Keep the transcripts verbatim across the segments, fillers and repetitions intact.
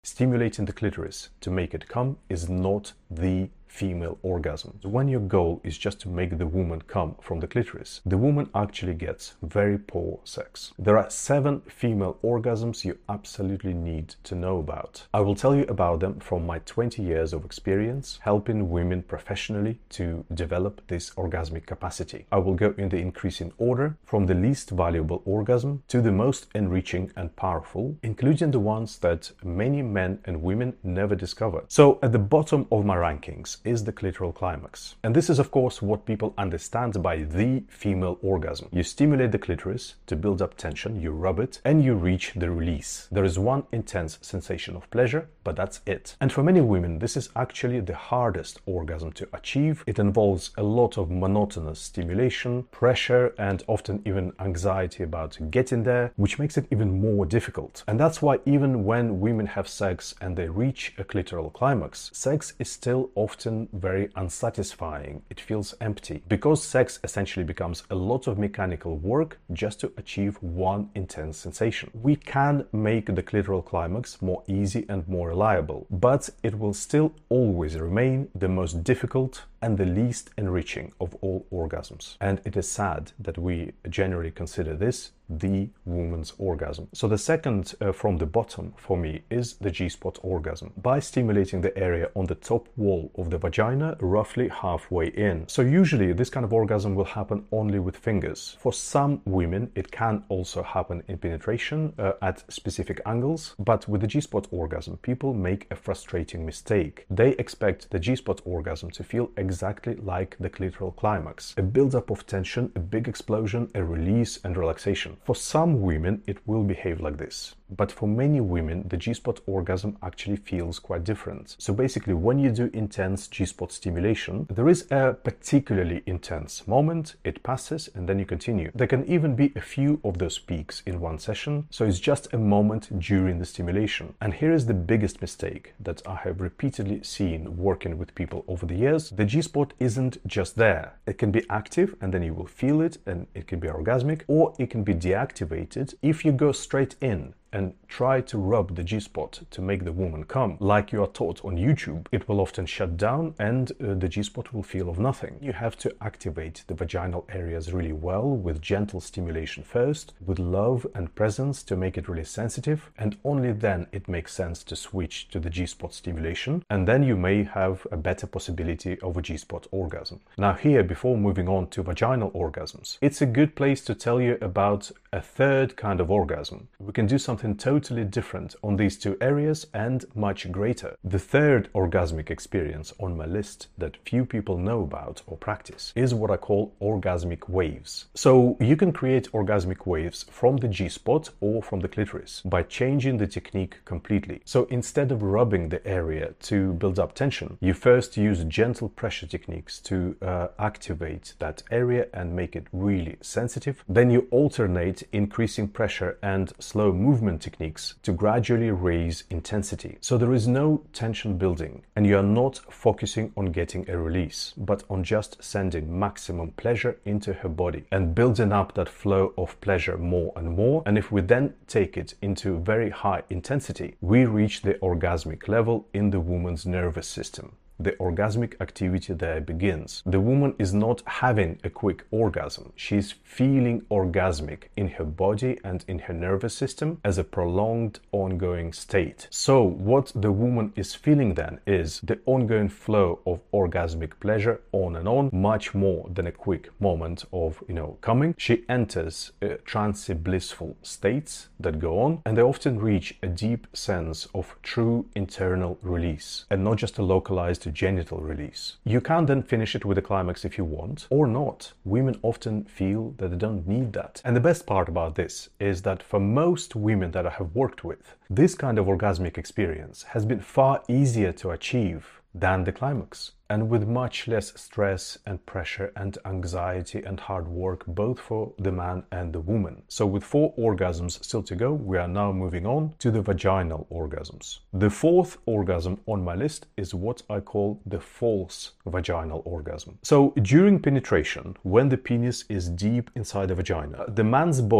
Stimulating the clitoris to make it come is not the female orgasm. When your goal is just to make the woman come from the clitoris, the woman actually gets very poor sex. There are seven female orgasms you absolutely need to know about. I will tell you about them from my twenty years of experience helping women professionally to develop this orgasmic capacity. I will go in the increasing order from the least valuable orgasm to the most enriching and powerful, including the ones that many men and women never discover. So at the bottom of my rankings is the clitoral climax. And this is of course what people understand by the female orgasm. You stimulate the clitoris to build up tension, you rub it, and you reach the release. There is one intense sensation of pleasure, but that's it. And for many women, this is actually the hardest orgasm to achieve. It involves a lot of monotonous stimulation, pressure, and often even anxiety about getting there, which makes it even more difficult. And that's why even when women have sex and they reach a clitoral climax, sex is still often very unsatisfying. It feels empty because sex essentially becomes a lot of mechanical work just to achieve one intense sensation. We can make the clitoral climax more easy and more reliable, but it will still always remain the most difficult and the least enriching of all orgasms. And it is sad that we generally consider this the woman's orgasm. So the second uh, from the bottom for me is the G-spot orgasm, by stimulating the area on the top wall of the vagina roughly halfway in. So usually this kind of orgasm will happen only with fingers. For some women it can also happen in penetration uh, at specific angles, but with the G-spot orgasm people make a frustrating mistake. They expect the G-spot orgasm to feel exactly like the clitoral climax, a build-up of tension, a big explosion, a release and relaxation. For some women, it will behave like this. But for many women, the G-spot orgasm actually feels quite different. So basically, when you do intense G-spot stimulation, there is a particularly intense moment, it passes, and then you continue. There can even be a few of those peaks in one session, so it's just a moment during the stimulation. And here is the biggest mistake that I have repeatedly seen working with people over the years. The G-spot isn't just there. It can be active, and then you will feel it, and it can be orgasmic, or it can be deactivated if you go straight in and try to rub the G-spot to make the woman come, like you are taught on YouTube. It will often shut down and uh, the G-spot will feel of nothing. You have to activate the vaginal areas really well with gentle stimulation first, with love and presence to make it really sensitive, and only then it makes sense to switch to the G-spot stimulation, and then you may have a better possibility of a G-spot orgasm. Now here, before moving on to vaginal orgasms, it's a good place to tell you about a third kind of orgasm. We can do something totally different on these two areas and much greater. The third orgasmic experience on my list that few people know about or practice is what I call orgasmic waves. So you can create orgasmic waves from the G-spot or from the clitoris by changing the technique completely. So instead of rubbing the area to build up tension, you first use gentle pressure techniques to uh, activate that area and make it really sensitive. Then you alternate increasing pressure and slow movement techniques to gradually raise intensity. So there is no tension building and you are not focusing on getting a release, but on just sending maximum pleasure into her body and building up that flow of pleasure more and more. And if we then take it into very high intensity, we reach the orgasmic level in the woman's nervous system. The orgasmic activity there begins. The woman is not having a quick orgasm. She's feeling orgasmic in her body and in her nervous system as a prolonged ongoing state. So what the woman is feeling then is the ongoing flow of orgasmic pleasure on and on, much more than a quick moment of, you know, coming. She enters uh, trancy blissful states that go on, and they often reach a deep sense of true internal release and not just a localized genital release. You can then finish it with a climax if you want, or not. Women often feel that they don't need that. And the best part about this is that for most women that I have worked with, this kind of orgasmic experience has been far easier to achieve than the climax, and with much less stress and pressure and anxiety and hard work both for the man and the woman. So with four orgasms still to go, we are now moving on to the vaginal orgasms. The fourth orgasm on my list is what I call the false vaginal orgasm. So during penetration, when the penis is deep inside the vagina, the man's body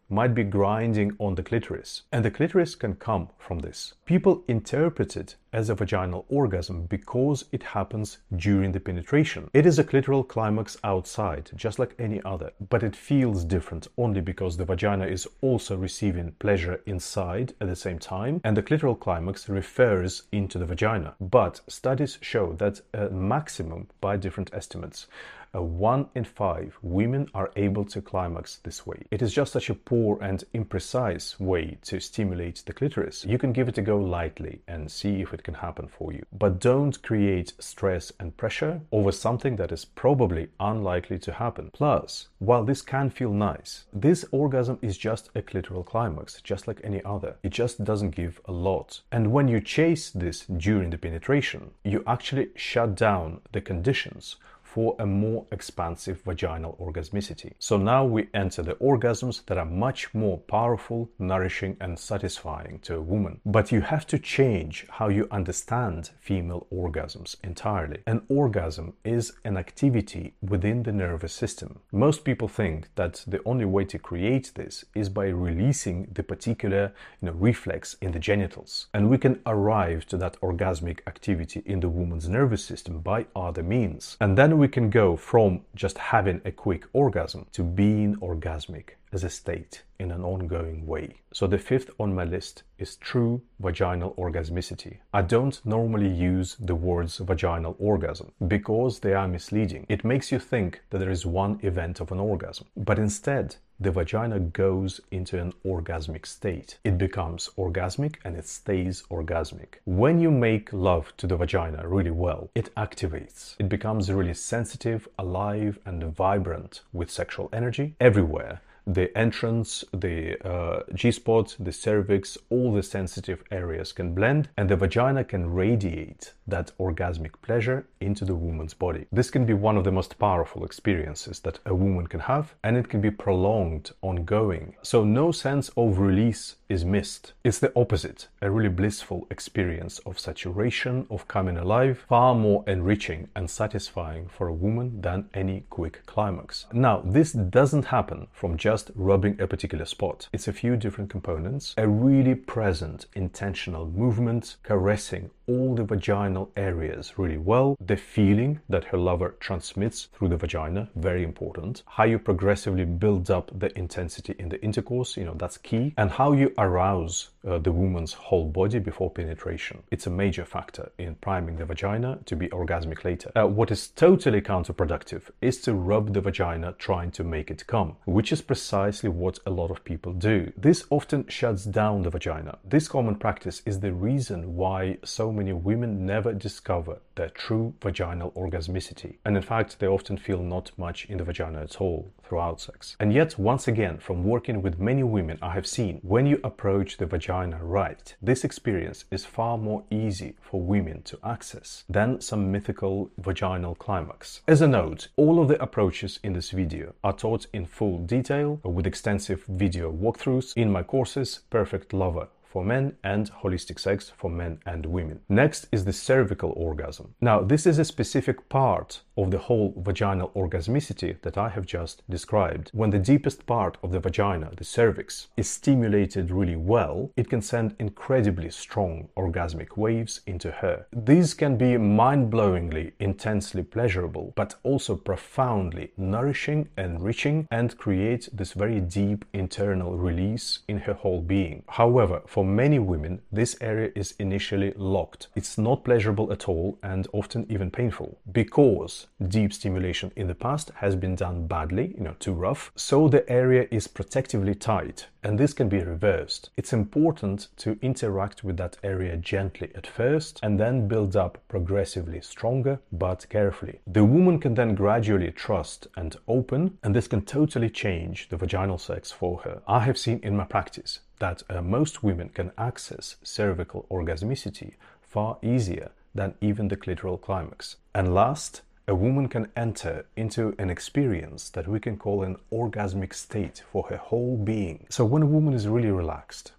might be grinding on the clitoris, and the clitoris can come from this. People interpret it as a vaginal orgasm because it happens during the penetration. It is a clitoral climax outside, just like any other, but it feels different only because the vagina is also receiving pleasure inside at the same time, and the clitoral climax refers into the vagina. But studies show that a maximum, by different estimates, Uh, one in five women are able to climax this way. It is just such a poor and imprecise way to stimulate the clitoris. You can give it a go lightly and see if it can happen for you. But don't create stress and pressure over something that is probably unlikely to happen. Plus, while this can feel nice, this orgasm is just a clitoral climax, just like any other. It just doesn't give a lot. And when you chase this during the penetration, you actually shut down the conditions for a more expansive vaginal orgasmicity. So now we enter the orgasms that are much more powerful, nourishing, and satisfying to a woman. But you have to change how you understand female orgasms entirely. An orgasm is an activity within the nervous system. Most people think that the only way to create this is by releasing the particular, you know, reflex in the genitals. And we can arrive to that orgasmic activity in the woman's nervous system by other means. And then we can go from just having a quick orgasm to being orgasmic as a state in an ongoing way. So the fifth on my list is true vaginal orgasmicity. I don't normally use the words vaginal orgasm because they are misleading. It makes you think that there is one event of an orgasm, but instead the vagina goes into an orgasmic state. It becomes orgasmic and it stays orgasmic. When you make love to the vagina really well, it activates. It becomes really sensitive, alive, and vibrant with sexual energy everywhere. The entrance, the uh, G-spot, the cervix, all the sensitive areas can blend, and the vagina can radiate that orgasmic pleasure into the woman's body. This can be one of the most powerful experiences that a woman can have, and it can be prolonged, ongoing. So no sense of release is missed. It's the opposite, a really blissful experience of saturation, of coming alive, far more enriching and satisfying for a woman than any quick climax. Now, this doesn't happen from just rubbing a particular spot. It's a few different components, a really present, intentional movement, caressing all the vaginal areas really well, the feeling that her lover transmits through the vagina, very important, how you progressively build up the intensity in the intercourse, you know, that's key, and how you arouse uh, the woman's whole body before penetration. It's a major factor in priming the vagina to be orgasmic later. Uh, what is totally counterproductive is to rub the vagina trying to make it come, which is precisely what a lot of people do. This often shuts down the vagina. This common practice is the reason why so many women never discover their true vaginal orgasmicity. And in fact, they often feel not much in the vagina at all throughout sex. And yet, once again, from working with many women, I have seen when you approach the vagina right, this experience is far more easy for women to access than some mythical vaginal climax. As a note, all of the approaches in this video are taught in full detail with extensive video walkthroughs in my courses Perfect Lover for men and Holistic Sex for men and women. Next is the cervical orgasm. Now, this is a specific part of the whole vaginal orgasmicity that I have just described. When the deepest part of the vagina, the cervix, is stimulated really well, it can send incredibly strong orgasmic waves into her. These can be mind-blowingly, intensely pleasurable, but also profoundly nourishing, enriching, and create this very deep internal release in her whole being. However, for many women, this area is initially locked. It's not pleasurable at all and often even painful because deep stimulation in the past has been done badly, you know, too rough, so the area is protectively tight, and this can be reversed. It's important to interact with that area gently at first and then build up progressively stronger but carefully. The woman can then gradually trust and open, and this can totally change the vaginal sex for her. I have seen in my practice that uh, most women can access cervical orgasmicity far easier than even the clitoral climax. And last, a woman can enter into an experience that we can call an orgasmic state for her whole being. So when a woman is really relaxed,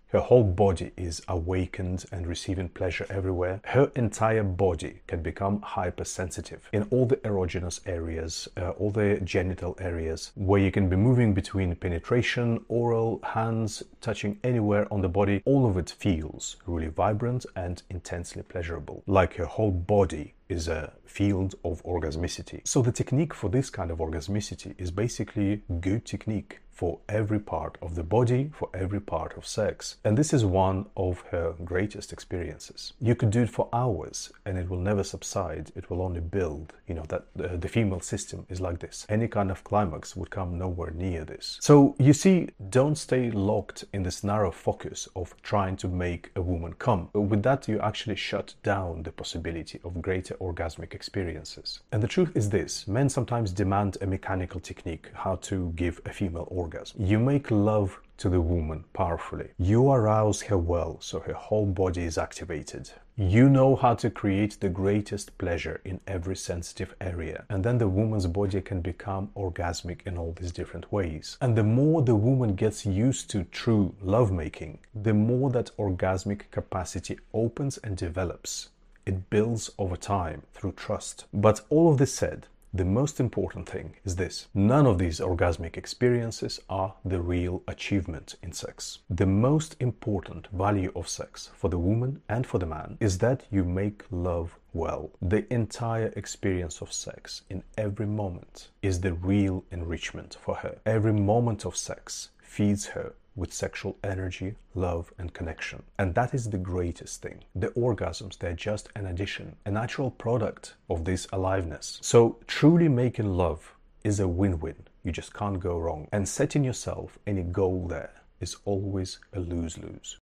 Her whole body is awakened and receiving pleasure everywhere. Her entire body can become hypersensitive in all the erogenous areas, uh, all the genital areas, where you can be moving between penetration, oral, hands, touching anywhere on the body. All of it feels really vibrant and intensely pleasurable, like her whole body is a field of orgasmicity. So the technique for this kind of orgasmicity is basically good technique for every part of the body, for every part of sex. And this is one of her greatest experiences. You could do it for hours and it will never subside. It will only build. You know, that uh, the female system is like this. Any kind of climax would come nowhere near this. So you see, don't stay locked in this narrow focus of trying to make a woman come. With that, you actually shut down the possibility of greater orgasmic experiences. And the truth is this: men sometimes demand a mechanical technique, how to give a female orgasm. You make love to the woman powerfully. You arouse her well, so her whole body is activated. You know how to create the greatest pleasure in every sensitive area. And then the woman's body can become orgasmic in all these different ways. And the more the woman gets used to true lovemaking, the more that orgasmic capacity opens and develops. It builds over time through trust. But all of this said, the most important thing is this: none of these orgasmic experiences are the real achievement in sex. The most important value of sex for the woman and for the man is that you make love well. The entire experience of sex in every moment is the real enrichment for her. Every moment of sex feeds her with sexual energy, love, and connection. And that is the greatest thing. The orgasms, they're just an addition, a natural product of this aliveness. So truly making love is a win-win. You just can't go wrong. And setting yourself any goal there is always a lose-lose.